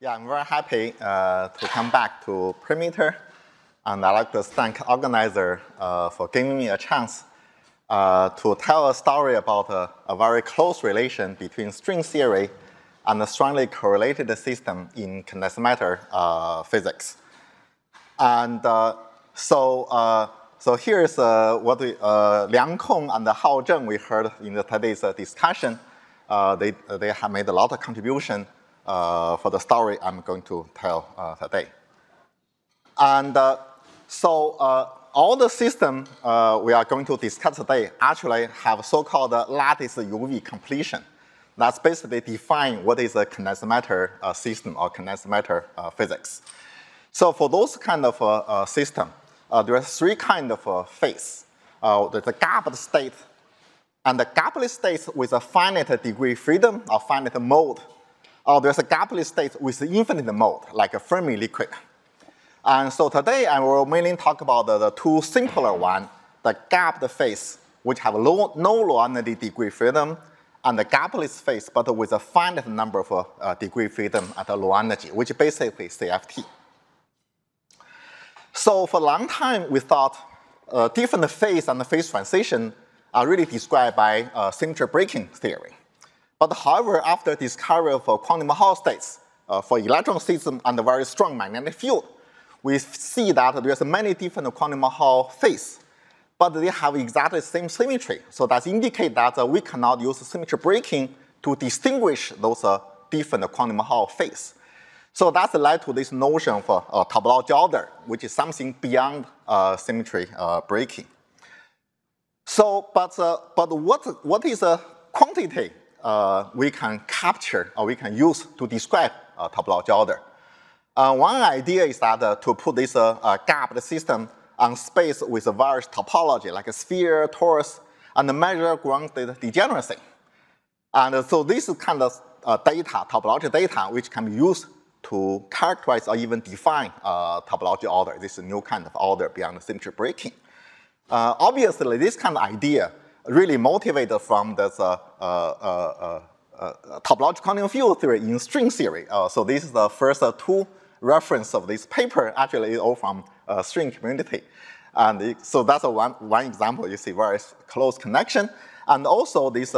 Yeah, I'm very happy to come back to Perimeter, and I'd like to thank the organizer for giving me a chance to tell a story about a very close relation between string theory and a strongly correlated system in condensed matter physics. And so here's what Liang Kong and Hao Zheng we heard in today's discussion. They have made a lot of contribution for the story I'm going to tell today. And so all the system we are going to discuss today actually have so-called lattice UV completion. That's basically define what is a condensed matter system or condensed matter physics. So for those kind of system, there are three kinds of phase. There's a gapped state, and the gapless state with a finite degree freedom or finite mode. Or there's a gapless state with infinite mode, like a Fermi liquid. And so today I will mainly talk about the two simpler ones, the gapped phase, which have no low energy degree freedom, and the gapless phase, but with a finite number of degree freedom at a low energy, which is basically CFT. So for a long time, we thought different phase and phase transition are really described by symmetry breaking theory. But however, after discovery of quantum Hall states for electron system and a very strong magnetic field, we see that there's many different quantum Hall phases, but they have exactly the same symmetry. So that indicates that we cannot use symmetry breaking to distinguish those different quantum Hall phases. So that's led to this notion for topology order, which is something beyond symmetry breaking. So, but what is a quantity we can capture or we can use to describe topology order? One idea is that to put this gapped system on space with various topology, like a sphere, torus, and measure ground state degeneracy. And so this is kind of data, topology data, which can be used to characterize or even define topology order. This is a new kind of order beyond symmetry breaking. Obviously, this kind of idea really motivated from this topological quantum field theory in string theory. So this is the first two reference of this paper. Actually, it's all from string community. And so that's one example. You see very close connection. And also this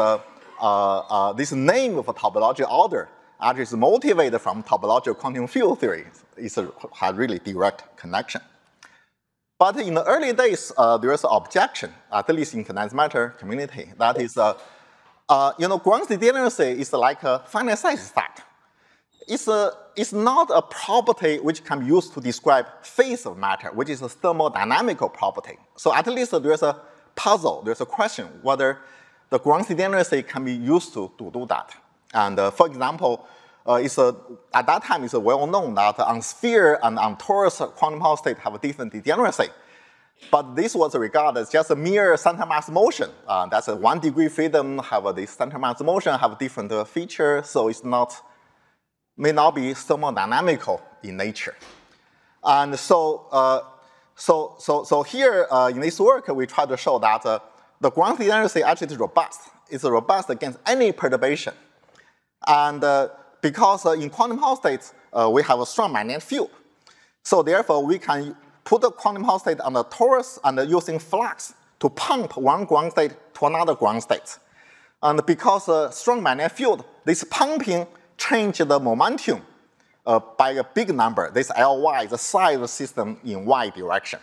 name of a topology order actually is motivated from topological quantum field theory. It has really direct connection. But in the early days, there is an objection, at least in condensed matter community. That is, ground state degeneracy is like a finite size effect. It's not a property which can be used to describe phase of matter, which is a thermodynamical property. So at least there's a puzzle, there's a question whether the ground state degeneracy can be used to do that. And for example, at that time, it's well known that on sphere and on torus, quantum Hall state have a different degeneracy. But this was regarded as just a mere center mass motion. That's a 1 degree freedom, have this center mass motion, have different features, so it's may not be thermodynamical in nature. And so here in this work, we try to show that the ground state degeneracy actually is robust. It's robust against any perturbation. And because in quantum Hall states, we have a strong magnetic field. So therefore, we can put the quantum Hall state on the torus and using flux to pump one ground state to another ground state. And because strong magnetic field, this pumping changes the momentum by a big number. This Ly is the size of the system in y direction.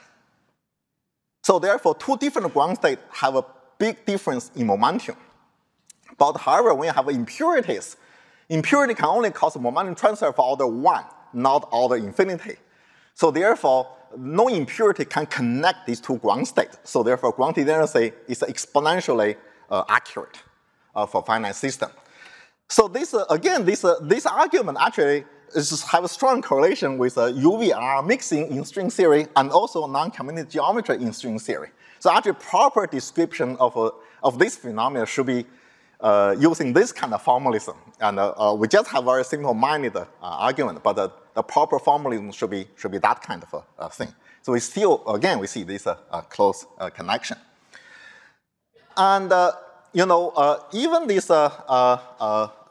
So therefore, two different ground states have a big difference in momentum. But however, when you have impurities, impurity can only cause momentum transfer for order 1, not order infinity. So therefore, no impurity can connect these two ground states. So therefore, ground state degeneracy is exponentially accurate for finite system. So this argument actually have a strong correlation with UVR mixing in string theory and also non-community geometry in string theory. So actually, proper description of this phenomenon should be using this kind of formalism. And we just have very simple-minded argument, but the proper formalism should be that kind of a thing. So we still, again, we see this close connection. And even this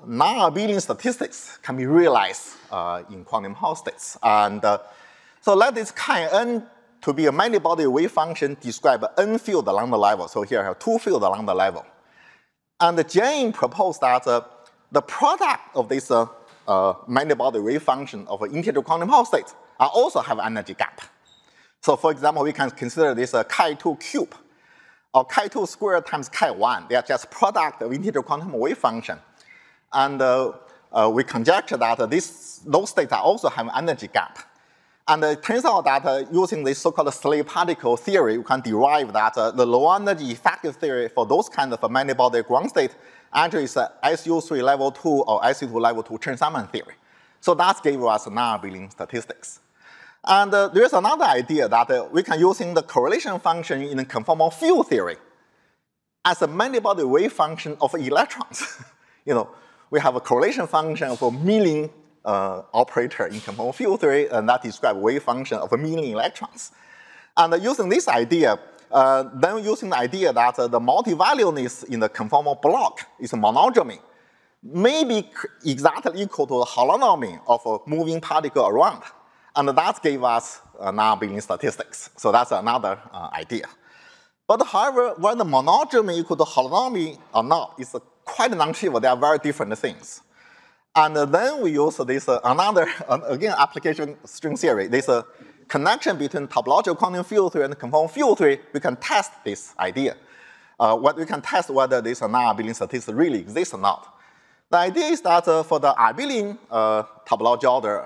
non-abelian statistics can be realized in quantum Hall states. And so let this Chi-n to be a many-body wave function describe n field along the level. So here I have 2 fields along the level. And Jane proposed that the product of this many-body wave function of an integer quantum Hall state also have energy gap. So for example, we can consider this Chi2 cube, or Chi2 squared times Chi1. They are just product of integer quantum wave function. And we conjecture that those states also have energy gap. And it turns out that using this so-called slave particle theory, we can derive that the low energy effective theory for those kind of many-body ground state actually is SU3 level 2 or SU2 level 2 Chen-Simons theory. So that gave us non-abelian statistics. And there's another idea that we can using the correlation function in the conformal field theory as a many-body wave function of electrons. We have a correlation function of a milling operator in conformal field theory, and that describes wave function of a milling electrons. And using this idea, then using the idea that the multi-valueness in the conformal block is a monodromy, may be exactly equal to the holonomy of a moving particle around. And that gave us non-abelian statistics. So that's another idea. But however, whether monodromy equal to holonomy or not is quite non-trivial. They are very different things. And then we use this another, again, application string theory. There's a connection between topological quantum field theory and conformal field theory. We can test this idea. We can test whether this non-abelian statistics really exists or not. The idea is that for the abelian topology order,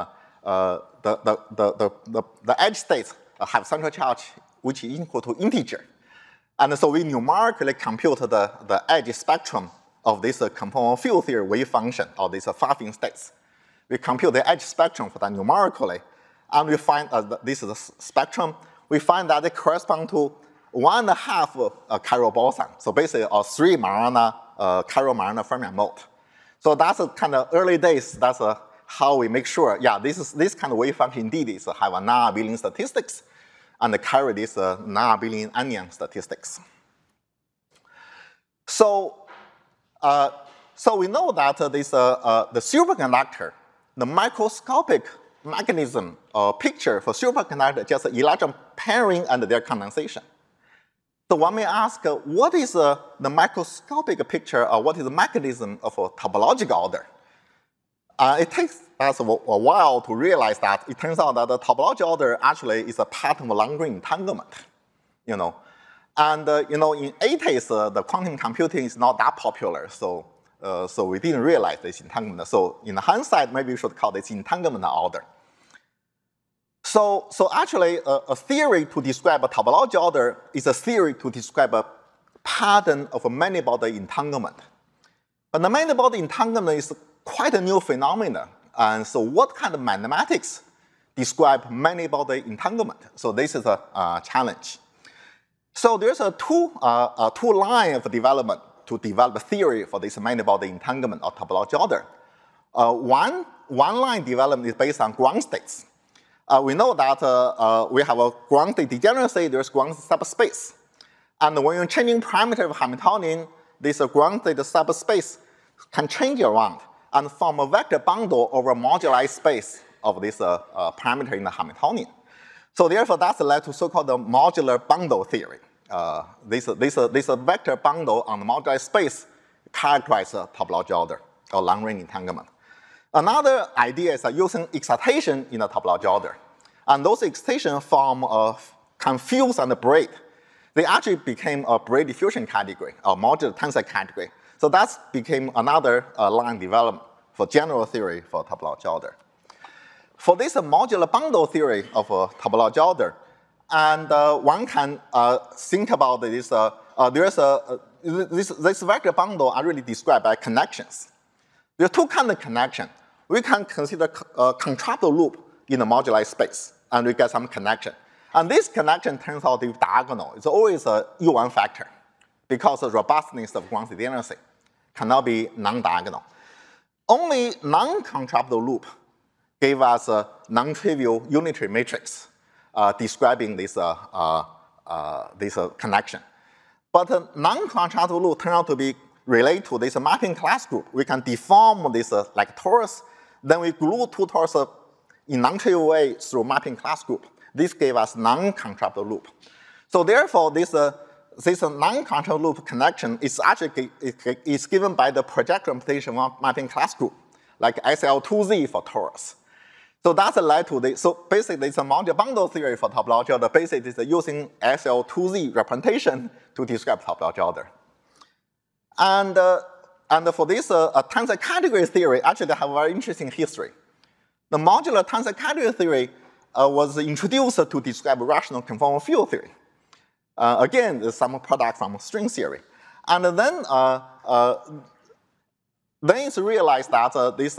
the edge states have central charge which is equal to integer. And so we numerically compute the edge spectrum of this conformal field theory wave function, or these Pfaffing states. We compute the edge spectrum for that numerically, and we find this is a spectrum. We find that it corresponds to 1.5 chiral boson. So basically a 3 Majorana chiral Majorana fermion mode. So that's a kind of early days. That's how we make sure, yeah, this kind of wave function indeed is have a non-abelian statistics and carry this non-abelian onion statistics. So we know that the superconductor, the microscopic mechanism or picture for superconductor just electron pairing and their condensation. So one may ask, what is the microscopic picture, or what is the mechanism of a topological order? It takes us a while to realize that it turns out that the topological order actually is a pattern of Lagrange entanglement. And in 80s, the quantum computing is not that popular, so we didn't realize this entanglement. So in hindsight, maybe we should call this entanglement order. So actually, a theory to describe a topological order is a theory to describe a pattern of a many-body entanglement. But the many-body entanglement is quite a new phenomenon. And so what kind of mathematics describe many-body entanglement? So this is a challenge. So there's two lines of development to develop a theory for this many-body entanglement or topological order. One line development is based on ground states. We know that we have a ground state degeneracy, there's ground subspace. And when you're changing parameter of Hamiltonian, this ground state subspace can change around and form a vector bundle over a moduli space of this parameter in the Hamiltonian. So therefore, that's led to so-called the modular bundle theory. This vector bundle on the moduli space characterizes a topological order or long-range entanglement. Another idea is using excitation in a topological order. And those excitations form a confuse and a braid. They actually became a braid diffusion category, or modular tensor category. So that became another line development for general theory for topological order. For this modular bundle theory of a topological order, and one can think about this, this vector bundle are really described by connections. There are two kinds of connections. We can consider a contractile loop in the moduli space, and we get some connection. And this connection turns out to be diagonal. It's always a U1 factor because of robustness of ground degeneracy cannot be non-diagonal. Only non-contractile loop gave us a non-trivial unitary matrix describing this connection. But non-contractile loop turned out to be relate to this mapping class group. We can deform this like torus. Then we glue two torus in non-trivial way through mapping class group. This gave us non-contraptable loop. So therefore, this non-contraptable loop connection is actually is given by the project representation mapping class group, like SL2Z for torus. So that's led to this. So basically, it's a modular bundle theory for topological order. Basically, it's using SL2Z representation to describe topological order. And for this tensor category theory, actually they have a very interesting history. The modular tensor category theory was introduced to describe rational conformal field theory. Again, there's some product from string theory. And then it's realized that this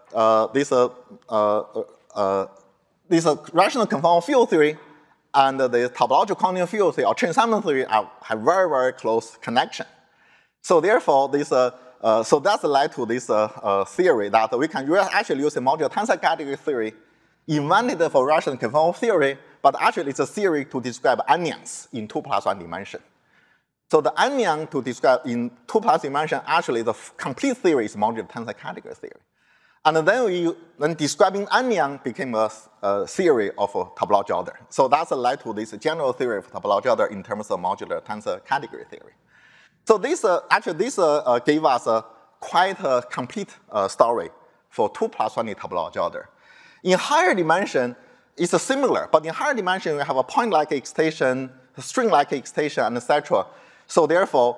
rational conformal field theory and the topological quantum field theory or chain sampling theory have very, very close connection. So therefore, so that's led to this theory that we can actually use a modular tensor category theory invented for rational conformal theory, but actually it's a theory to describe anyons in 2+1 dimension. So the anyon to describe in 2+ dimension, actually the complete theory is modular tensor category theory. And then describing anyon became a theory of topological order. So that's led to this general theory of topological order in terms of modular tensor category theory. So this gave us quite a complete story for 2+1 topological order. In higher dimension, it's similar, but in higher dimension, we have a point-like excitation, string-like excitation, and etc. So therefore,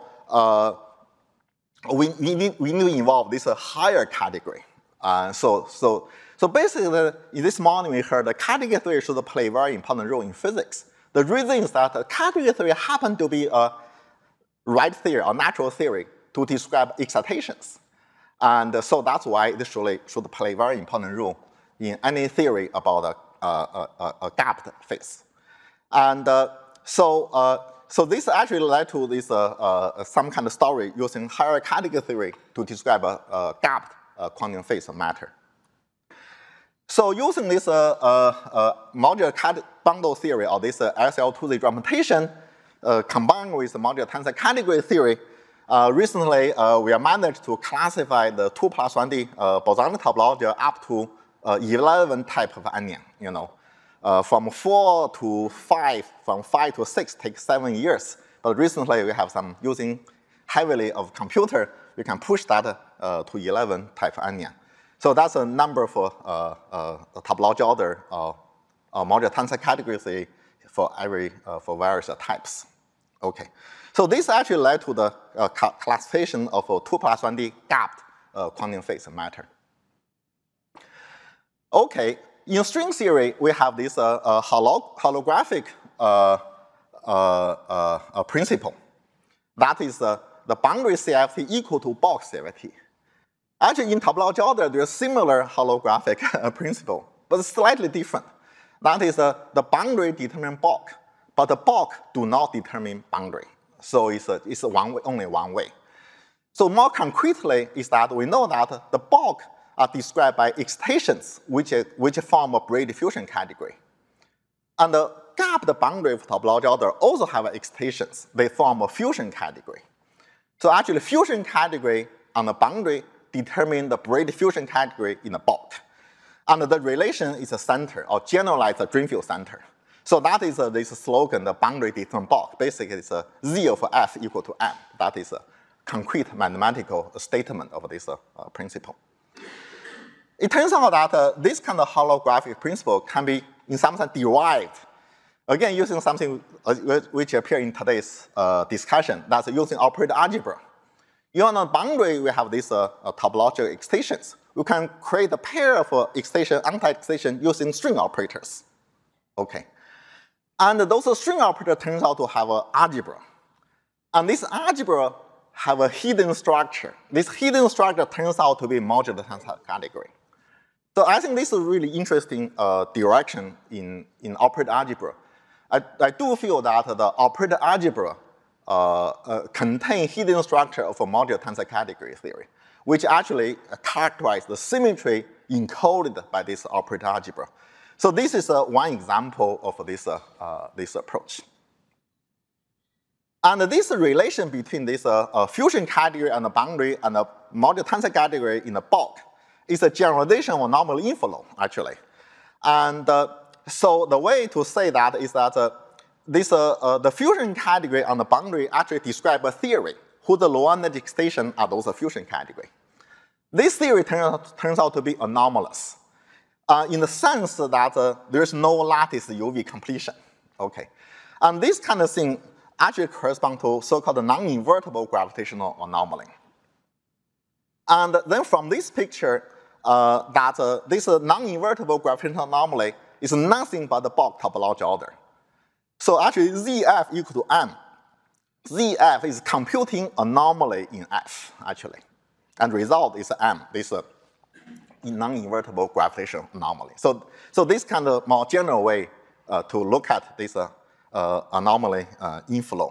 we need to involve this higher category. So basically, in this morning, we heard that category theory should play a very important role in physics. The reason is that category theory happened to be a right theory or natural theory to describe excitations. And so that's why this should play a very important role in any theory about a gapped phase. And so this actually led to this some kind of story using higher category theory to describe a gapped quantum phase of matter. So using this modular bundle theory or this SL2Z representation combined with the modular tensor category theory, recently we have managed to classify the 2+1D bosonic topology up to 11 type of anyon. From 4 to 5, from 5 to 6 takes 7 years. But recently we have some using heavily of computer, we can push that to 11 type anyon. So that's a number for topological order modular tensor category theory for for various types. Okay, so this actually led to the classification of a 2+1D gapped quantum phase matter. Okay, in string theory, we have this holographic principle. That is the boundary CFT equal to bulk CFT. Actually, in topological order, there's a similar holographic principle, but it's slightly different. That is the boundary determine bulk, but the bulk do not determine boundary. So it's only one way. So more concretely is that we know that the bulk are described by excitations, which form a Bragg diffusion category. And the gapped boundary of topological order also have excitations. They form a fusion category. So actually, fusion category on the boundary determine the Bragg diffusion category in the bulk. And the relation is a center, or generalized Dreamfield center. So that is this slogan, the boundary determine bulk. Basically, it's a Z of F equal to M. That is a concrete mathematical statement of this principle. It turns out that this kind of holographic principle can be, in some sense, derived. Again, using something which appears in today's discussion, that's using operator algebra. On the boundary, we have these topological excitations. We can create a pair of excitation, anti-excitation using string operators. Okay. And those string operators turns out to have an algebra. And this algebra have a hidden structure. This hidden structure turns out to be modular tensor category. So I think this is a really interesting direction in operator algebra. I do feel that the operator algebra contain hidden structure of a modular tensor category theory, which actually characterize the symmetry encoded by this operator algebra. So this is one example of this approach. And this relation between this fusion category and the boundary and the multi-tensor category in the bulk is a generalization of anomaly inflow, actually. And so the way to say that is that the fusion category on the boundary actually describe a theory whose low energy station are those fusion category. This theory turns out to be anomalous in the sense that there is no lattice UV completion. Okay, and this kind of thing actually corresponds to so-called non-invertible gravitational anomaly. And then from this picture, this non-invertible gravitational anomaly is nothing but the bulk topology order. So actually, ZF equal to M. ZF is computing anomaly in F, actually. And result is M, this non-invertible gravitational anomaly. So this kind of more general way to look at this anomaly inflow.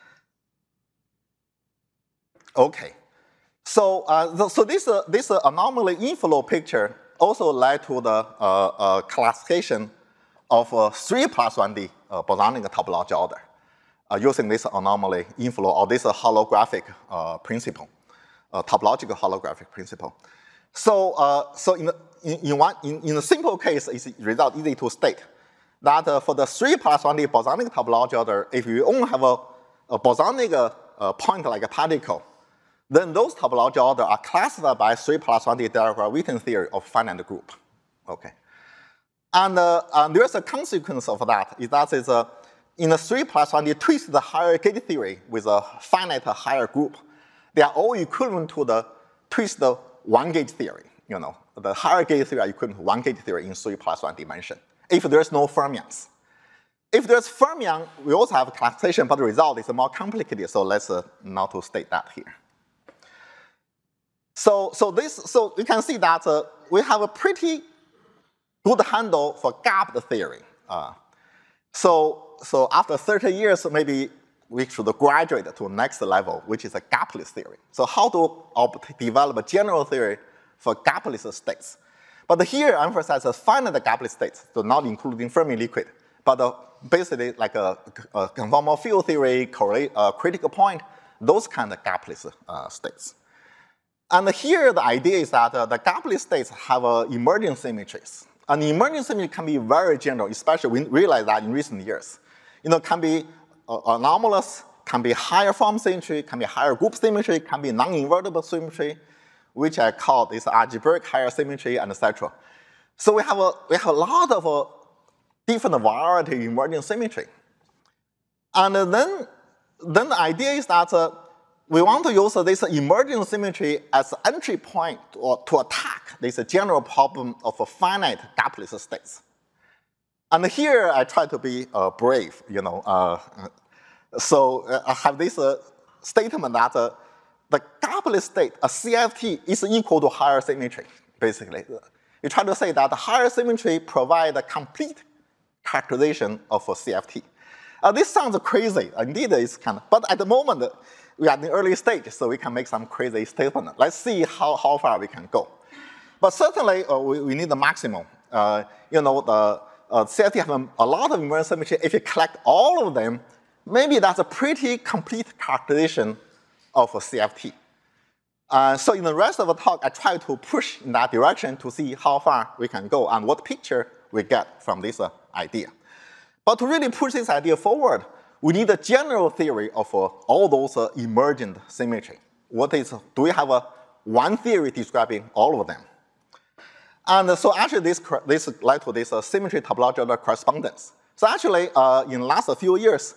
Okay. So this anomaly inflow picture also led to the classification of 3 plus 1D bosonic topology order using this anomaly inflow or this holographic principle, topological holographic principle. So in a simple case, it's result easy to state that for the 3 plus 1D bosonic topology order, if you only have a bosonic point like a particle, then those topology order are classified by 3 plus 1D Dirac-Witten theory of finite group. Okay. And there's a consequence of that, is that is in a 3 plus 1D twisted higher gate theory with a finite higher group, they are all equivalent to the twisted one gate theory. You know, the higher gate theory are equivalent to one gate theory in 3 plus 1 dimension, if there's no fermions. If there's fermion, we also have a classification, but the result is more complicated, so let's not to state that here. So you can see that we have a pretty good handle for gapped theory. So after 30 years, maybe we should graduate to the next level, which is a gapless theory. So how to develop a general theory for gapless states? But here I emphasize a finite gapless states, so not including Fermi liquid, but basically like a conformal field theory, critical point, those kind of gapless states. And here the idea is that the gapless states have emergent symmetries. And emergent symmetry can be very general, especially we realize that in recent years. You know, can be anomalous, can be higher form symmetry, can be higher group symmetry, can be non-invertible symmetry, which I call this algebraic higher symmetry, and etc. So we have a lot of different variety of emergent symmetry. And then the idea is that we want to use this emergent symmetry as an entry point to attack this general problem of finite gapless states. And here I try to be brave, you know. So I have this statement that the gapless state, a CFT, is equal to higher symmetry, basically. You try to say that the higher symmetry provides a complete characterization of a CFT. This sounds crazy. Indeed, it's kind of, but at the moment, we are in the early stage, so we can make some crazy statement. Let's see how far we can go. But certainly, we need the maximum. You know, the CFT have a lot of emergent symmetry. If you collect all of them, maybe that's a pretty complete characterization of a CFT. So in the rest of the talk, I try to push in that direction to see how far we can go and what picture we get from this idea. But to really push this idea forward, we need a general theory of all those emergent symmetry. Do we have one theory describing all of them? And so actually this led to this symmetry topological correspondence. So actually, in the last few years,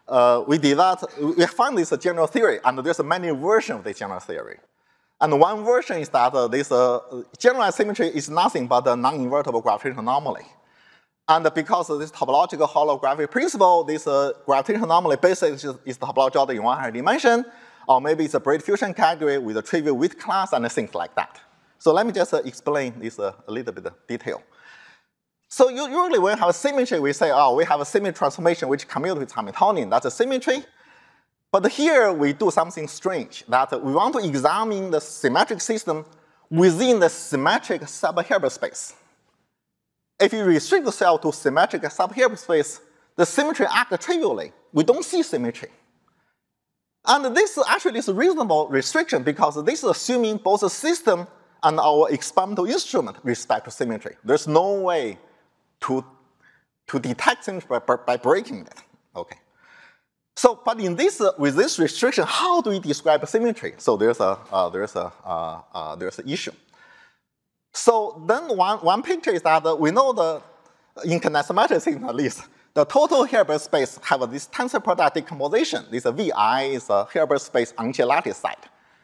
we found this general theory, and there's many versions of this general theory. And one version is that this generalized symmetry is nothing but a non-invertible gravitational anomaly. And because of this topological holographic principle, this gravitational anomaly basically is the topology order in one higher dimension, or maybe it's a braid fusion category with a trivial width class and things like that. So let me just explain this a little bit of detail. So usually when we have a symmetry, we say, oh, we have a symmetry transformation which commutes with Hamiltonian. That's a symmetry. But here we do something strange, that we want to examine the symmetric system within the symmetric subhilbert space. If you restrict the cell to symmetric subhilbert space, the symmetry acts trivially. We don't see symmetry. And this actually is a reasonable restriction because this is assuming both the system and our experimental instrument respect to symmetry. There's no way to detect symmetry by breaking it. Okay. So, but in this, with this restriction, how do we describe symmetry? So there's an issue. So then one picture is that we know in kinetic system at least, the total Hilbert space have this tensor product decomposition. This VI is a Hilbert space on G lattice side.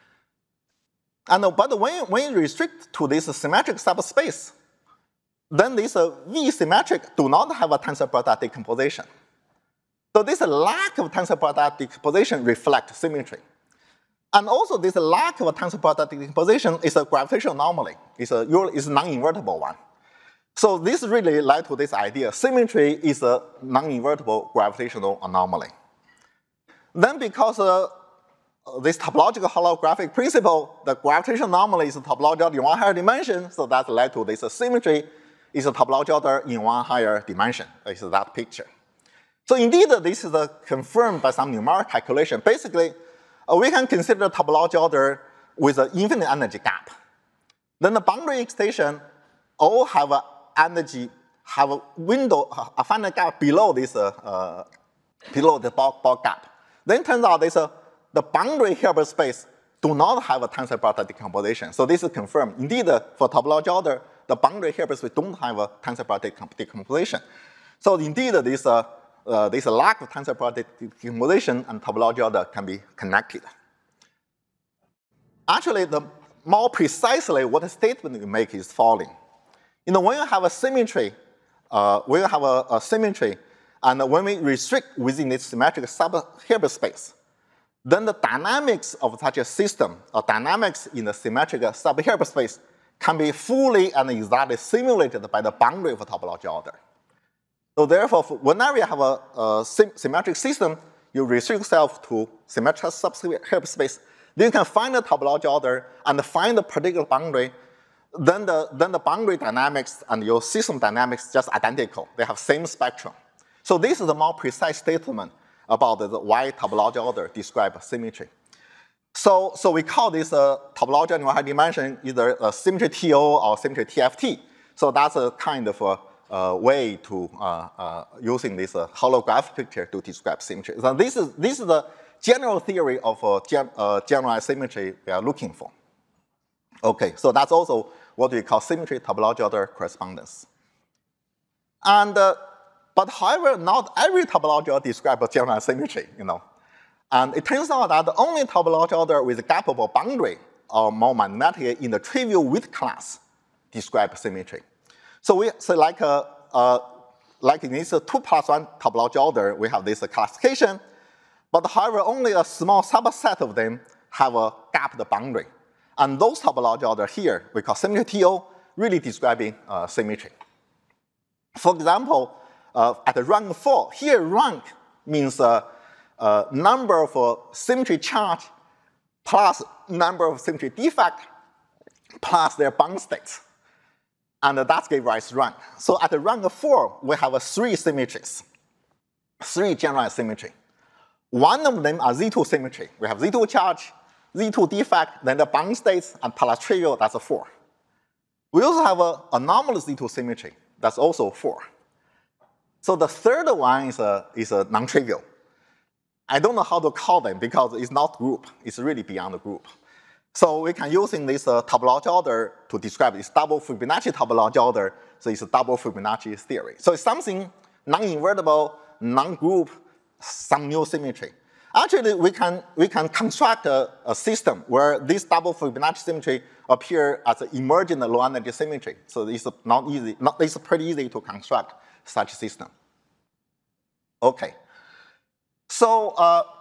But when you restrict to this symmetric subspace, then this V symmetric do not have a tensor product decomposition. So this lack of tensor product decomposition reflects symmetry. And also this lack of tensor product decomposition is a gravitational anomaly. It's a non-invertible one. So this really led to this idea, symmetry is a non-invertible gravitational anomaly. Then because this topological holographic principle, the gravitational anomaly is a topological in one higher dimension, so that led to this symmetry is a topological order in one higher dimension. Is that picture. So indeed, this is confirmed by some numeric calculation. Basically, we can consider the topological order with an infinite energy gap. Then the boundary excitation all have a energy, have a window, a finite gap below this, below the Born gap. Then it turns out the boundary Hilbert space do not have a tensor product decomposition. So this is confirmed. Indeed, for topological order, the boundary Hilbert space don't have a tensor product decomposition. So indeed, this lack of tensor product decomposition and topological order can be connected. Actually, more precisely, what the statement you make is following. When you have a symmetry, and when we restrict within this symmetric sub-Hilbert space, then the dynamics of such a system, or dynamics in the symmetric sub-Hilbert space, can be fully and exactly simulated by the boundary of a topological order. So therefore, whenever you have a symmetric system, you restrict yourself to symmetric sub-Hilbert space, then you can find the topological order and find the particular boundary. Then the boundary dynamics and your system dynamics just identical. They have same spectrum. So this is a more precise statement about why topological order describes symmetry. So we call this topological in one higher dimension either symmetry TO or symmetry TFT. So that's a kind of a way to using this holographic picture to describe symmetry. So this is the general theory of generalized symmetry we are looking for. Okay, so that's also what we call symmetry topological order correspondence. And but however, not every topological order describes generalized symmetry, And it turns out that the only topological order with a gapable boundary or more magnetic in the trivial width class describe symmetry. So like in this 2+1 topological order, we have this classification, but however, only a small subset of them have a gapped boundary. And those topological order here, we call symmetry TO, really describing symmetry. For example, at rank 4, here rank means number of symmetry charge plus number of symmetry defect plus their bound states. And that gives rise to rank. So at rank 4, we have 3 symmetries, 3 generalized symmetry. One of them are Z2 symmetry. We have Z2 charge, Z2 defect, then the bound states, and plus trivial, that's 4. We also have an anomalous Z2 symmetry, that's also 4. So the third one is a non-trivial. I don't know how to call them because it's not group, it's really beyond the group. So we can using this topological order to describe this double Fibonacci topological order, so it's a double Fibonacci theory. So it's something non-invertible, non-group, some new symmetry. Actually, we can construct a system where this double Fibonacci symmetry appear as an emergent low energy symmetry. So it's not easy. It's pretty easy to construct such a system. Okay. So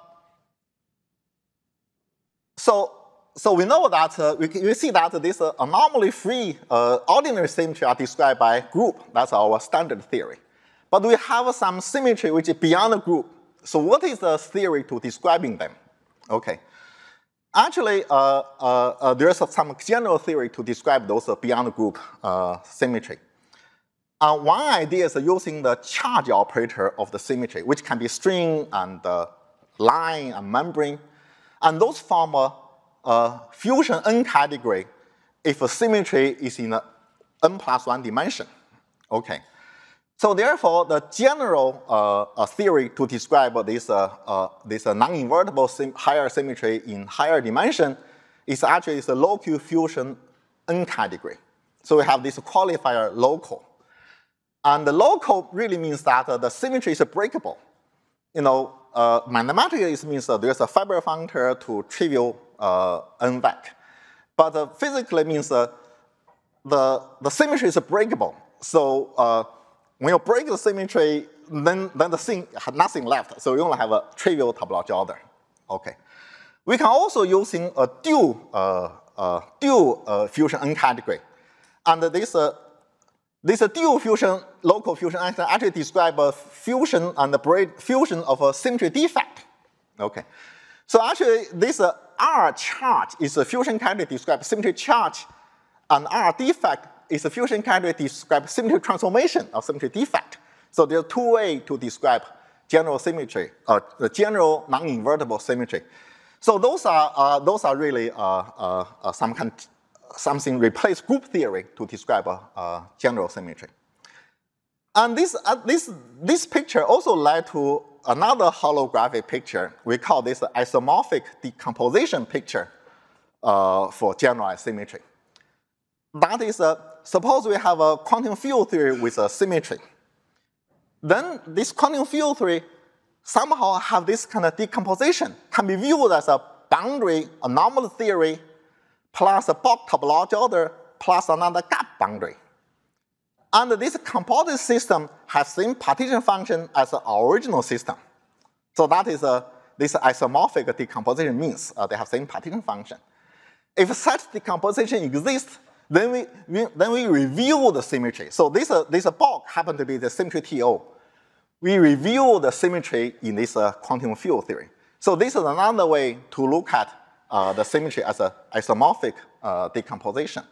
we know that we see that this anomaly-free ordinary symmetry are described by group. That's our standard theory. But we have some symmetry which is beyond the group. So what is the theory to describing them? Okay. Actually, there is some general theory to describe those beyond group symmetry. One idea is using the charge operator of the symmetry, which can be string and line and membrane. And those form a fusion n category if a symmetry is in a n+1 dimension. Okay. So therefore, the general theory to describe this non-invertible higher symmetry in higher dimension is actually a local fusion n category. So we have this qualifier local. And the local really means that the symmetry is breakable. Mathematically it means there's a fiber functor to trivial n vec. But physically means the symmetry is breakable. So when you break the symmetry, then the thing has nothing left. So you only have a trivial topology order. Okay. We can also using a dual fusion n category. And this dual fusion, local fusion actually describe a fusion and the fusion of a symmetry defect. Okay. So actually this R charge is a fusion category describe symmetry charge, and R defect is a fusion category describe symmetry transformation of symmetry defect. So there are two ways to describe general symmetry, the general non-invertible symmetry. So those are really something replace group theory to describe general symmetry. And this picture also led to another holographic picture. We call this isomorphic decomposition picture for generalized symmetry. That is, suppose we have a quantum field theory with a symmetry. Then this quantum field theory somehow have this kind of decomposition, can be viewed as a boundary anomaly theory plus a Bok topology order plus another gap boundary. And this composite system has same partition function as the original system. So that is this isomorphic decomposition means they have same partition function. If such decomposition exists, then we review the symmetry. So this Bok happen to be the symmetry TO. We review the symmetry in this quantum field theory. So this is another way to look at the symmetry as an isomorphic decomposition.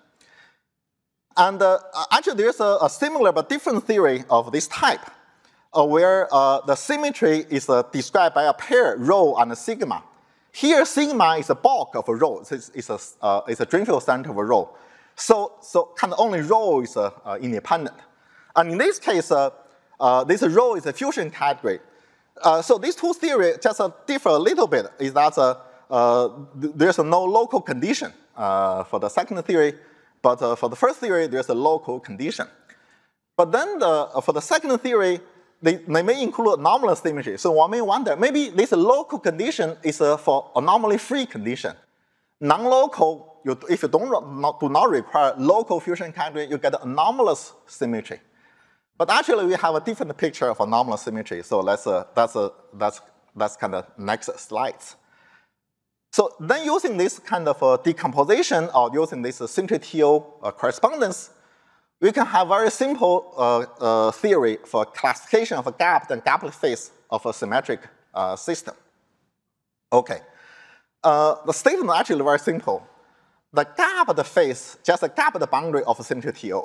And actually, there's a similar but different theory of this type, where the symmetry is described by a pair, rho and sigma. Here, sigma is a bulk of a rho. It's a trivial center of a rho. So kind of only rho is independent. And in this case, this rho is a fusion category. So these two theories just differ a little bit. Is that there's no local condition for the second theory, but for the first theory, there's a local condition. But then for the second theory, they may include anomalous symmetry. So one may wonder, maybe this local condition is for anomaly-free condition. Non-local, if you do not require local fusion category, you get anomalous symmetry. But actually, we have a different picture of anomalous symmetry. So that's kind of next slides. So then using this kind of decomposition or using this symmetry TO correspondence, we can have very simple theory for classification of a gapped and gapless face of a symmetric system. Okay. The statement is actually very simple. The gapped face, just a gapped boundary of a symmetry TO.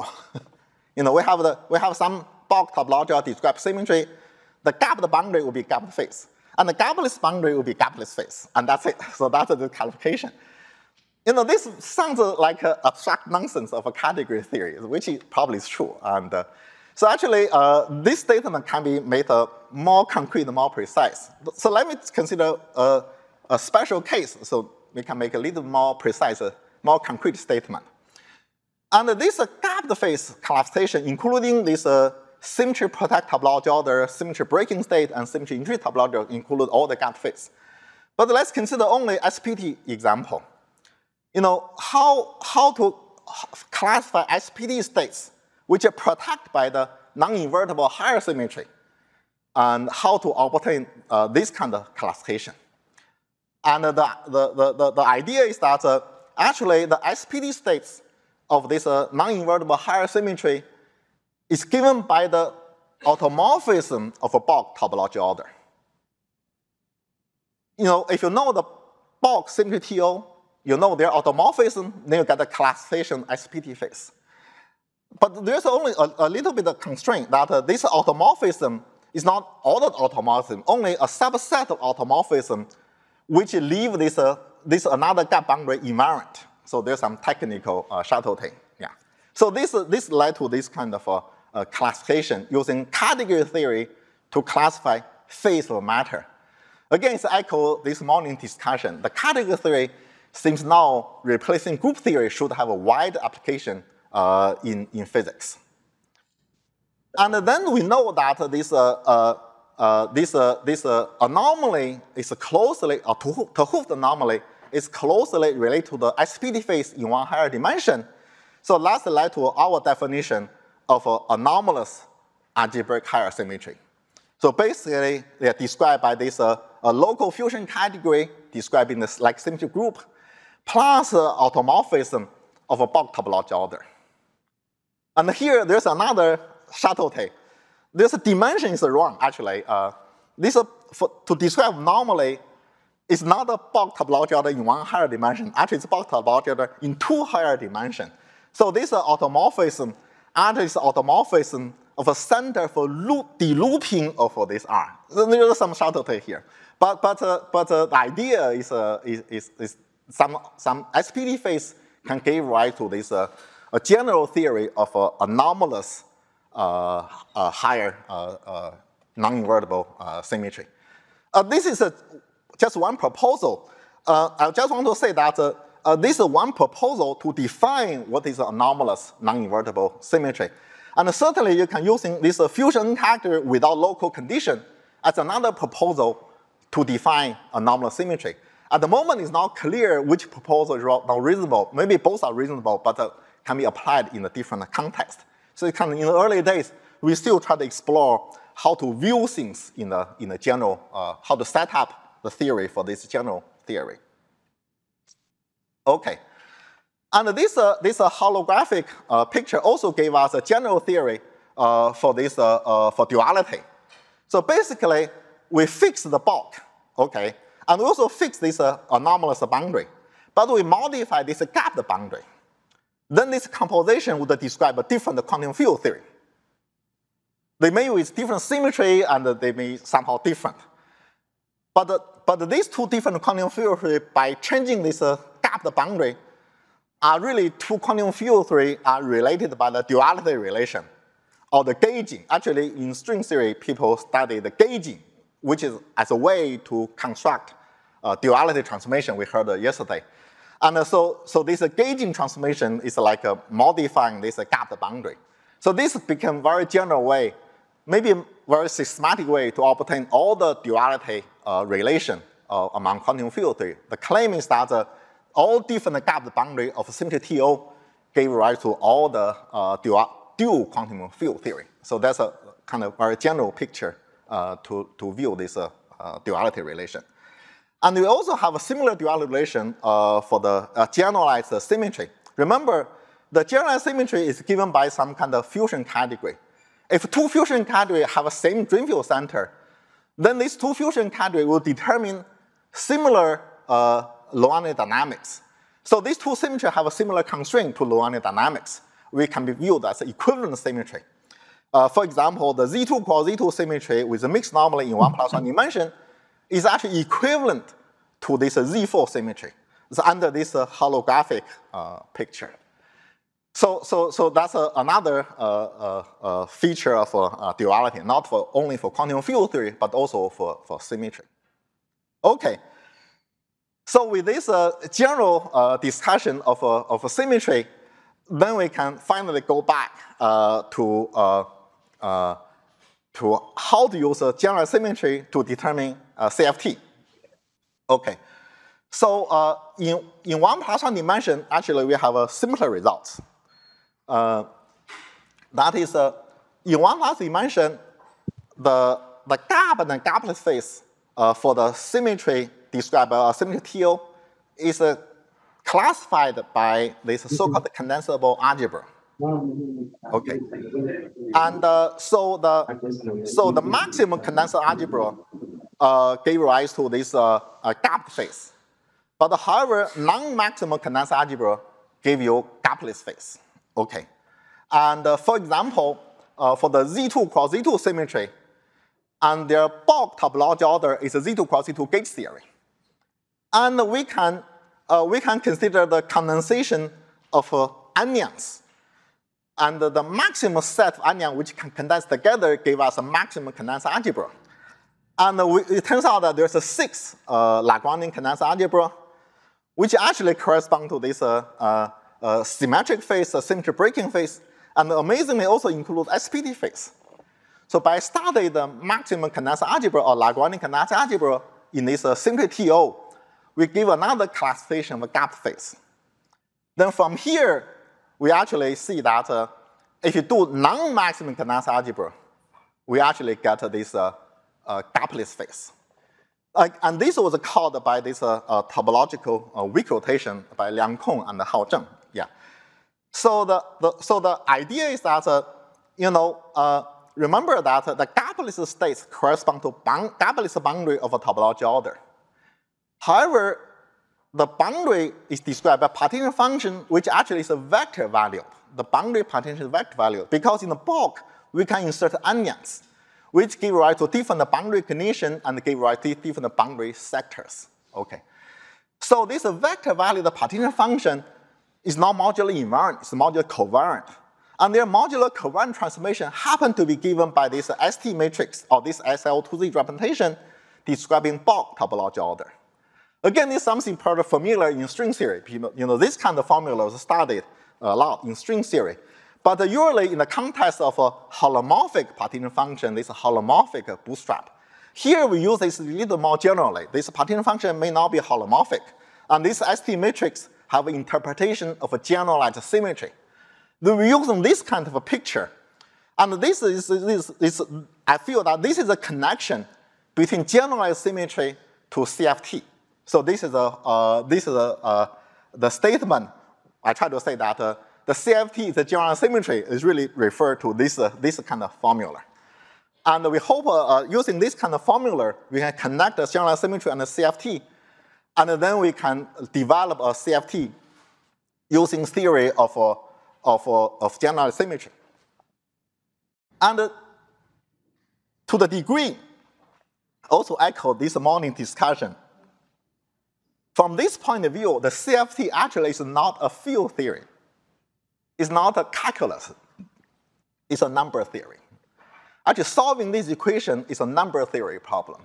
We have some Bok topology describe symmetry. The gapped boundary will be gapped face. And the gapless boundary will be gapless face. And that's it. So that's the classification. This sounds like abstract nonsense of a category theory, which probably is true. And so actually, this statement can be made more concrete and more precise. So let me consider a special case so we can make a little more precise, more concrete statement. And this gapped face classification, including this symmetry protect topology order, symmetry breaking state, and symmetry intrinsic topology order include all the gapped face. But let's consider only SPT example. How to classify SPT states which are protected by the non-invertible higher symmetry, and how to obtain this kind of classification. And the idea is that actually the SPT states of this non-invertible higher symmetry is given by the automorphism of a Bok topology order. If you know the Bok symmetry TO, you know their automorphism, then you get the classification SPT face. But there's only a little bit of constraint that this automorphism is not all the automorphism, only a subset of automorphism which leave this another gap boundary invariant. So there's some technical subtlety. Yeah. So this led to this kind of classification using category theory to classify phase of matter. Again, it's echo this morning discussion. The category theory seems now replacing group theory should have a wide application in physics. And then we know that this anomaly is closely, or 't Hooft anomaly is closely related to the SPD phase in one higher dimension. So that's led to our definition of anomalous algebraic higher symmetry. So basically, they are described by this local fusion category describing this like symmetry group, plus automorphism of a bulk topology order. And here, there's another subtlety. This dimension is wrong, actually. To describe anomaly, it's not a bulk topology order in one higher dimension. Actually, it's a bulk topology order in two higher dimensions. So this automorphism, actually is automorphism of a center for delooping of this R. There's some subtlety here. But the idea is some SPD phase can give rise to this a general theory of anomalous higher non-invertible symmetry. This is just one proposal. I just want to say that this is one proposal to define what is anomalous non-invertible symmetry. And certainly you can use this fusion category without local condition as another proposal to define anomalous symmetry. At the moment, it's not clear which proposal is not reasonable. Maybe both are reasonable, but can be applied in a different context. So in the early days, we still try to explore how to view things in a general, how to set up the theory for this general theory. Okay. And this holographic picture also gave us a general theory for this for duality. So basically, we fix the bulk, okay, and we also fix this anomalous boundary, but we modify this gapped boundary. Then this composition would describe a different quantum field theory. They may use different symmetry and they may somehow different. But these two different quantum field theory, by changing this gapped boundary, are really two quantum field theory are related by the duality relation or the gauging. Actually, in string theory, people study the gauging, which is as a way to construct duality transformation we heard yesterday. And so this gauging transformation is like modifying this gapped boundary. So this became very general way, maybe a very systematic way to obtain all the duality relation among quantum field theory. The claim is that all different gapped boundary of symmetry TO gave rise to all the dual quantum field theory. So that's a kind of very general picture to view this duality relation. And we also have a similar duality relation for the generalized symmetry. Remember, the generalized symmetry is given by some kind of fusion category. If two fusion categories have the same dream field center, then these two fusion categories will determine similar Lorenz dynamics. So these two symmetries have a similar constraint to Lorenz dynamics. We can be viewed as equivalent symmetry. For example, the Z2 cross Z2 symmetry with a mixed anomaly in 1+1 dimension is actually equivalent to this Z4 symmetry. It's under this holographic picture. So that's another feature of duality, not only for quantum field theory, but also for symmetry. Okay. So with this general discussion of symmetry, then we can finally go back to how to use general symmetry to determine CFT. Okay. So in 1+1 dimension, actually we have a simpler results. That is, in 1+ dimension, the gap and the gapless phase for the symmetry described by symmetry TO is classified by this so-called condensable algebra. Okay, and so the maximum condensed algebra gave rise to this gap phase, but however, non-maximum condensed algebra gave you gapless phase. Okay, and for example, for the Z2 cross Z2 symmetry, and their bulk topology order is a Z2 cross Z2 gauge theory. And we can consider the condensation of onions. And the maximum set of onions which can condense together give us a maximum condensed algebra. And it turns out that there's a 6 Lagrangian condensed algebra, which actually correspond to this symmetric phase, symmetry breaking phase, and amazingly also include SPT phase. So by studying the maximum condensed algebra or Lagrangian condensed algebra in this symmetry TO, we give another classification of a gap phase. Then from here, we actually see that if you do non-maximum condensed algebra, we actually get this gapless phase. And this was called by this topological weak rotation by Liang Kong and Hao Zheng. Yeah. So the idea is that remember that the gapless states correspond to gapless boundary of a topological order. However, the boundary is described by partition function, which actually is a vector value. The boundary partition is vector value because in the bulk we can insert onions, which give rise to different boundary conditions and give rise to different boundary sectors. Okay. So this vector value, the partition function, is not modular invariant, it's modular covariant. And their modular covariant transformation happen to be given by this ST matrix or this SL2Z representation describing bulk topological order. Again, this is something pretty familiar in string theory. This kind of formula was studied a lot in string theory. But usually in the context of a holomorphic partition function, this holomorphic bootstrap. Here we use this a little more generally. This partition function may not be holomorphic. And this ST matrix have an interpretation of a generalized symmetry. We're using this kind of a picture. And this I feel that this is a connection between generalized symmetry to CFT. So this is the statement. I try to say that the CFT is a generalized symmetry is really referred to this kind of formula. And we hope using this kind of formula, we can connect the generalized symmetry and the CFT, and then we can develop a CFT using theory of generalized symmetry. And to the degree, also echo this morning discussion. From this point of view, the CFT actually is not a field theory. It's not a calculus. It's a number theory. Actually, solving this equation is a number theory problem.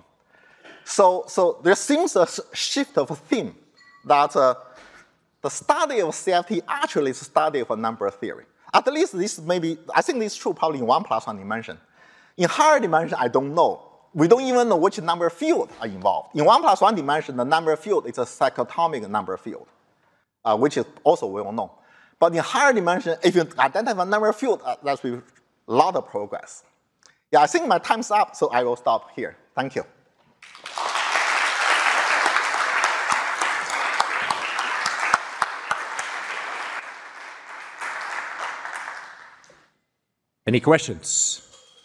So there seems a shift of theme that the study of CFT actually is a study of a number theory. At least this maybe, I think this is true probably in 1+1 dimension. In higher dimension, I don't know. We don't even know which number field are involved. In 1+1 dimension, the number field is a cyclotomic number field, which is also well known. But in higher dimension, if you identify a number field, that's a lot of progress. Yeah, I think my time's up, so I will stop here. Thank you. Any questions?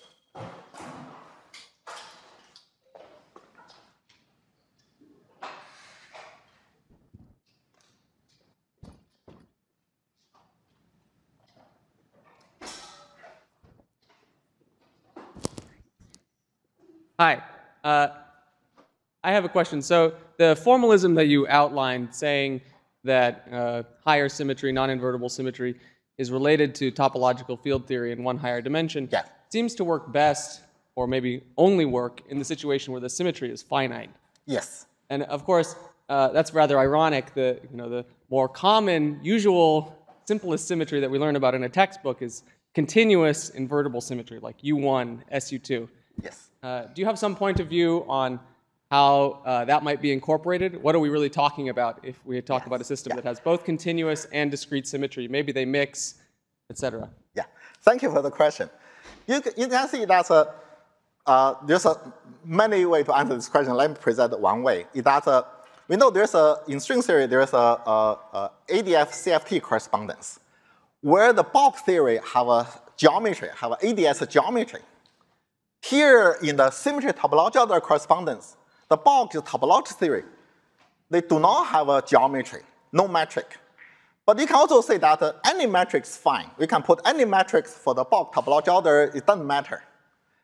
Hi. I have a question. So the formalism that you outlined saying that higher symmetry, non-invertible symmetry, is related to topological field theory in one higher dimension seems to work best, or maybe only work, in the situation where the symmetry is finite. Yes. And of course, that's rather ironic. The more common, usual, simplest symmetry that we learn about in a textbook is continuous invertible symmetry, like U1, SU2. Yes. Do you have some point of view on how that might be incorporated? What are we really talking about if we talk about a system that has both continuous and discrete symmetry? Maybe they mix, etc. Yeah, thank you for the question. You can see that there's many ways to answer this question. Let me present one way. Is that we know in string theory there's a ADF CFT correspondence, where the bulk theory have a geometry, have an ADS geometry. Here in the symmetry topological correspondence, the bulk is topological theory. They do not have a geometry, no metric. But you can also say that any metric is fine. We can put any metrics for the bulk topological order, it doesn't matter.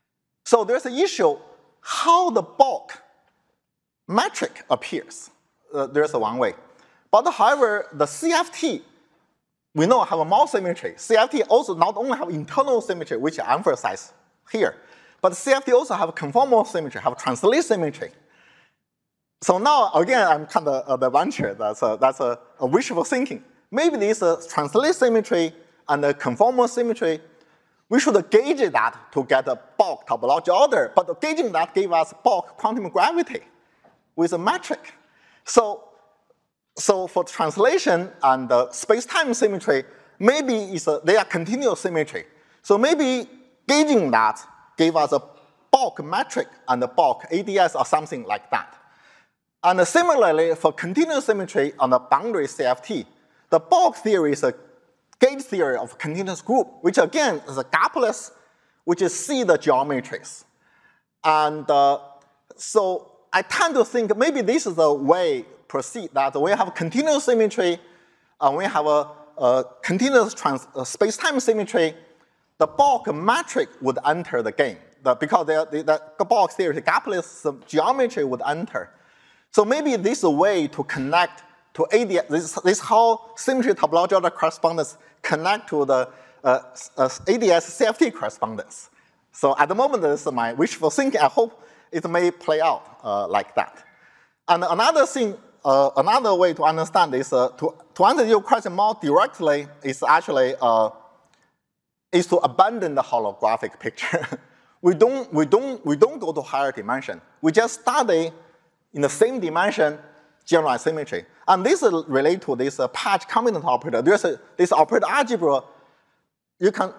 So there's an issue how the bulk metric appears. there's a one way. But however, the CFT, we know have a more symmetry. CFT also not only have internal symmetry, which I emphasize here, but CFT also have conformal symmetry, have translate symmetry. So now, again, I'm kind of the venture. That's a wishful thinking. Maybe this translate symmetry and the conformal symmetry, we should gauge that to get a bulk topological order, but gauging that gave us bulk quantum gravity with a metric. So for translation and space-time symmetry, maybe they are continuous symmetry. So maybe gauging that gave us a bulk metric and a bulk ADS or something like that. And similarly, for continuous symmetry on the boundary CFT, the bulk theory is a gauge theory of continuous group, which again is a gapless, which is C the geometries. And so I tend to think maybe this is the way proceed that we have continuous symmetry, and we have a continuous space-time symmetry. The bulk metric would enter the game because the bulk theory, the gapless geometry would enter. So maybe this is a way to connect to ADS. This is how symmetry topological order correspondence connect to the ADS CFT correspondence. So at the moment, this is my wishful thinking. I hope it may play out like that. And another thing, another way to understand this, to answer your question more directly, is actually is to abandon the holographic picture. we don't go to higher dimension. We just study in the same dimension generalized symmetry. And this is related to this patch combinant operator. There's this operator algebra. You can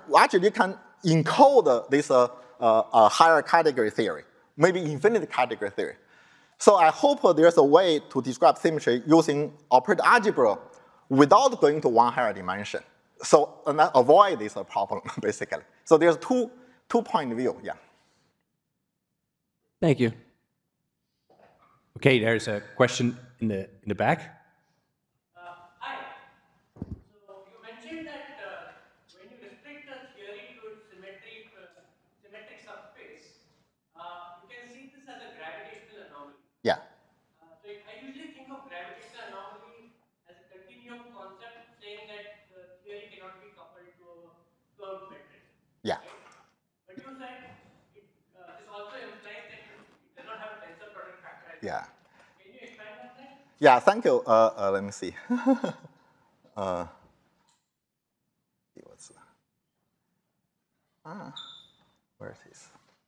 encode this higher category theory, maybe infinite category theory. So I hope there's a way to describe symmetry using operator algebra without going to one higher dimension. So avoid this problem, basically. So there's two-point view, yeah. Thank you. Okay, there's a question in the back. Hi. So you mentioned that when you restrict a theory to its symmetric subspace, you can see this as a gravitational anomaly. Yeah. So I usually think of gravitational anomaly as a continuum concept saying that the theory cannot be coupled to a curved matrix. Yeah. Right? But you said this also implies that it does not have a tensor product factorization. Yeah. Can you expand on that? Yeah, thank you. Let me see. Where is this?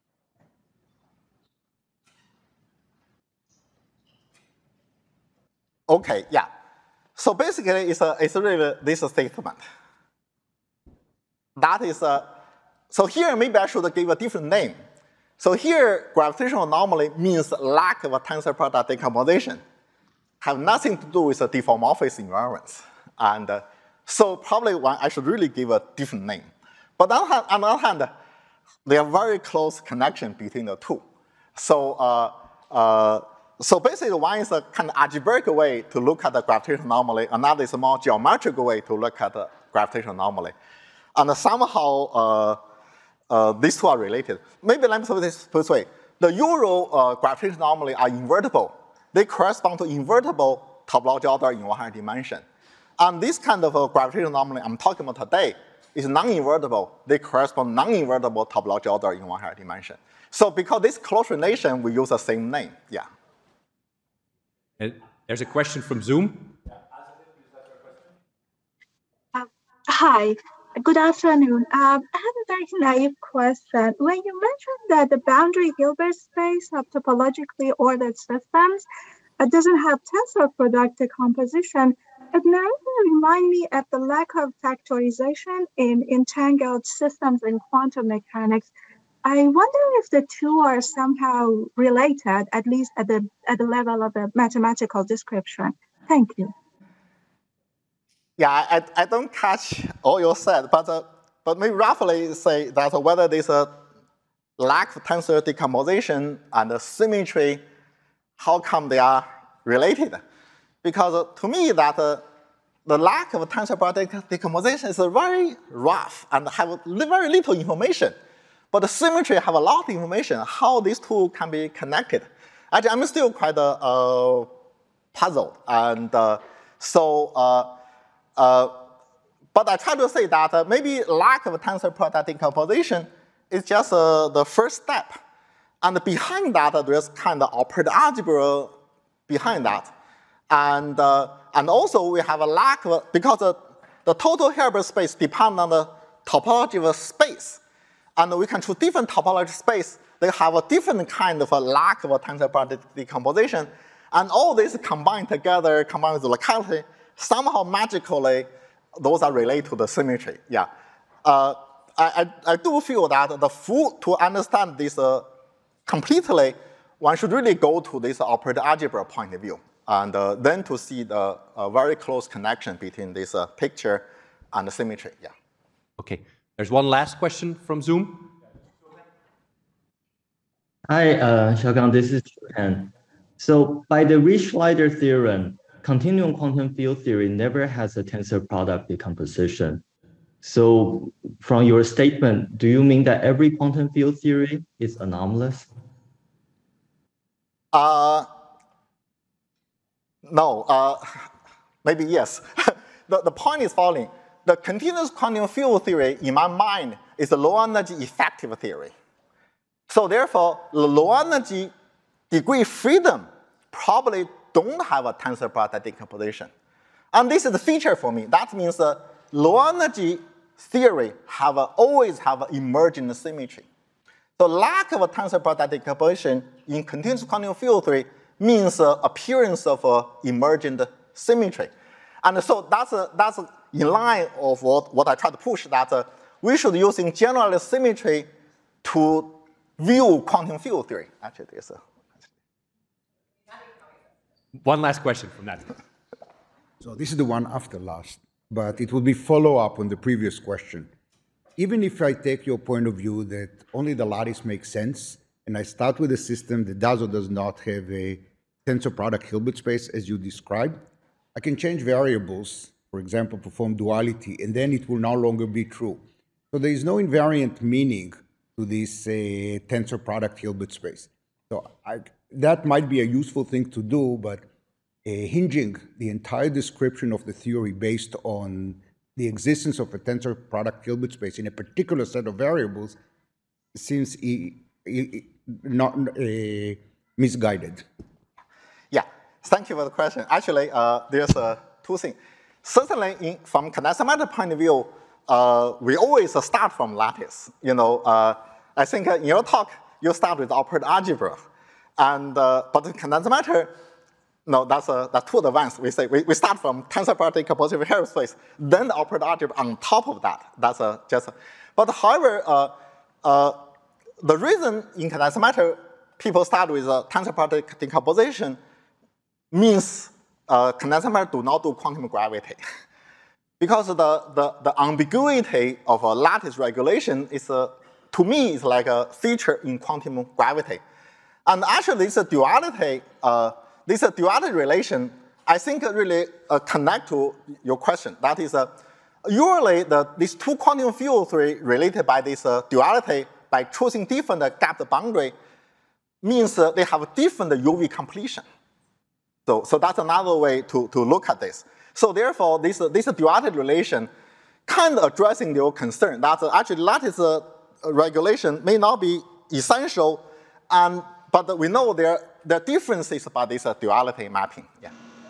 Okay, yeah. So basically, it's really this statement. That is so here maybe I should give a different name. So here, gravitational anomaly means lack of a tensor product decomposition. Have nothing to do with the diffeomorphism invariance. And so probably I should really give a different name. But on the other hand, there are very close connection between the two. So so basically one is a kind of algebraic way to look at the gravitational anomaly. Another is a more geometric way to look at the gravitational anomaly. And somehow these two are related. Maybe let me put this way. The Euro gravitational anomaly are invertible. They correspond to invertible topological order in one higher dimension. And this kind of gravitational anomaly I'm talking about today is non-invertible. They correspond to non-invertible topological order in one higher dimension. So because this close relation, we use the same name. Yeah. There's a question from Zoom. Hi, good afternoon. I have a very naive question. When you mentioned that the boundary Hilbert space of topologically ordered systems doesn't have tensor product decomposition, it narrowly reminds me of the lack of factorization in entangled systems in quantum mechanics. I wonder if the two are somehow related, at least at the level of a mathematical description. Thank you. Yeah, I don't catch all you said, but maybe roughly say that whether there's a lack of tensor decomposition and the symmetry, how come they are related? Because to me that the lack of tensor product decomposition is very rough and have very little information. But the symmetry have a lot of information how these two can be connected. Actually, I'm still quite puzzled. And but I try to say that maybe lack of tensor product decomposition is just the first step. And behind that, there's kind of operator algebra behind that. And also we have a lack of, because the total Hilbert space depends on the topology of a space. And we can choose different topology space. They have a different kind of a lack of a tensor product decomposition. And all this combined together, combined with the locality, somehow magically, those are related to the symmetry. Yeah. I do feel that to understand this completely, one should really go to this operator algebra point of view. And then to see the very close connection between this picture and the symmetry. Yeah. Okay. There's one last question from Zoom. Hi, Xiaogang, this is Chuan. So by the Rich-Leider theorem, continuum quantum field theory never has a tensor product decomposition. So from your statement, do you mean that every quantum field theory is anomalous? No, maybe yes. The point is following. The continuous quantum field theory, in my mind, is a low energy effective theory. So therefore, the low energy degree freedom probably don't have a tensor product decomposition. And this is the feature for me. That means low energy theory always have an emergent symmetry. So lack of a tensor product decomposition in continuous quantum field theory means appearance of emergent symmetry. And so that's in line of what I try to push, that we should using general symmetry to view quantum field theory. Actually, this. One last question from that. So this is the one after last, but it will be follow-up on the previous question. Even if I take your point of view that only the lattice makes sense, and I start with a system that does or does not have a tensor product Hilbert space as you described, I can change variables, for example, perform duality, and then it will no longer be true. So there is no invariant meaning to this tensor product Hilbert space. So that might be a useful thing to do, but hinging the entire description of the theory based on the existence of a tensor product Hilbert space in a particular set of variables seems not misguided. Yeah, thank you for the question. Actually, there's two things. Certainly, from condenser matter point of view, we always start from lattice. I think in your talk, you start with operator algebra. And, but the condenser matter, no, that's too advanced. We say we start from tensor product decomposition of Hilbert space, then the operator algebra on top of that. That's but however, the reason in condenser matter people start with tensor product decomposition means condenser matter do not do quantum gravity. Because the ambiguity of a lattice regulation is, to me, is like a feature in quantum gravity. And actually, this duality relation, I think really connect to your question. That is, usually these two quantum field theory related by this duality by choosing different gapped boundary means they have different UV completion. So that's another way to look at this. So therefore, this duality relation kind of addressing your concern that actually lattice regulation may not be essential, but we know there are differences about this duality mapping. Yeah.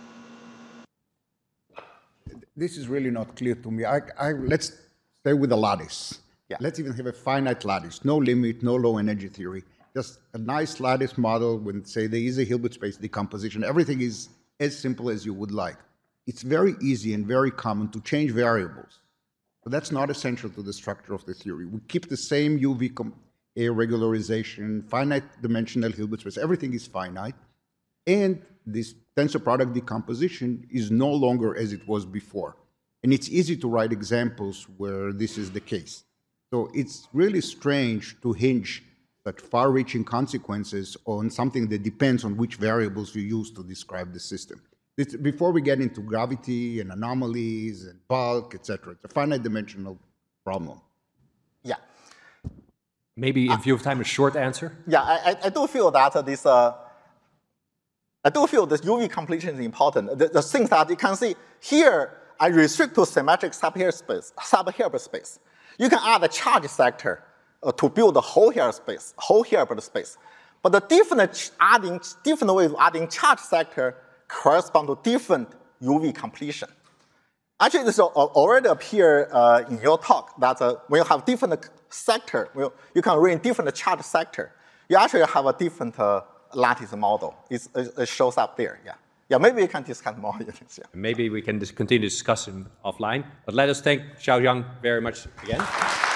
This is really not clear to me. Let's stay with the lattice. Yeah. Let's even have a finite lattice, no limit, no low energy theory. Just a nice lattice model when, say, there is a Hilbert space decomposition. Everything is as simple as you would like. It's very easy and very common to change variables. But that's not essential to the structure of the theory. We keep the same UV regularization, finite dimensional Hilbert space. Everything is finite. And this tensor product decomposition is no longer as it was before. And it's easy to write examples where this is the case. So it's really strange to hinge such far-reaching consequences on something that depends on which variables you use to describe the system. Before we get into gravity and anomalies and bulk, etc., it's a finite dimensional problem. Yeah. Maybe if you have time, a short answer. Yeah, I do feel that this I do feel this UV completion is important. The things that you can see here, I restrict to symmetric subhilbert space. You can add a charge sector to build a whole Hilbert space. But the different ways of adding charge sector correspond to different UV completion. Actually, this already appear in your talk that when you have different sector, you can run different charge sector. You actually have a different lattice model. It shows up there. Yeah. Maybe we can discuss more. Maybe we can continue discussing offline. But let us thank Xiaoyang very much again.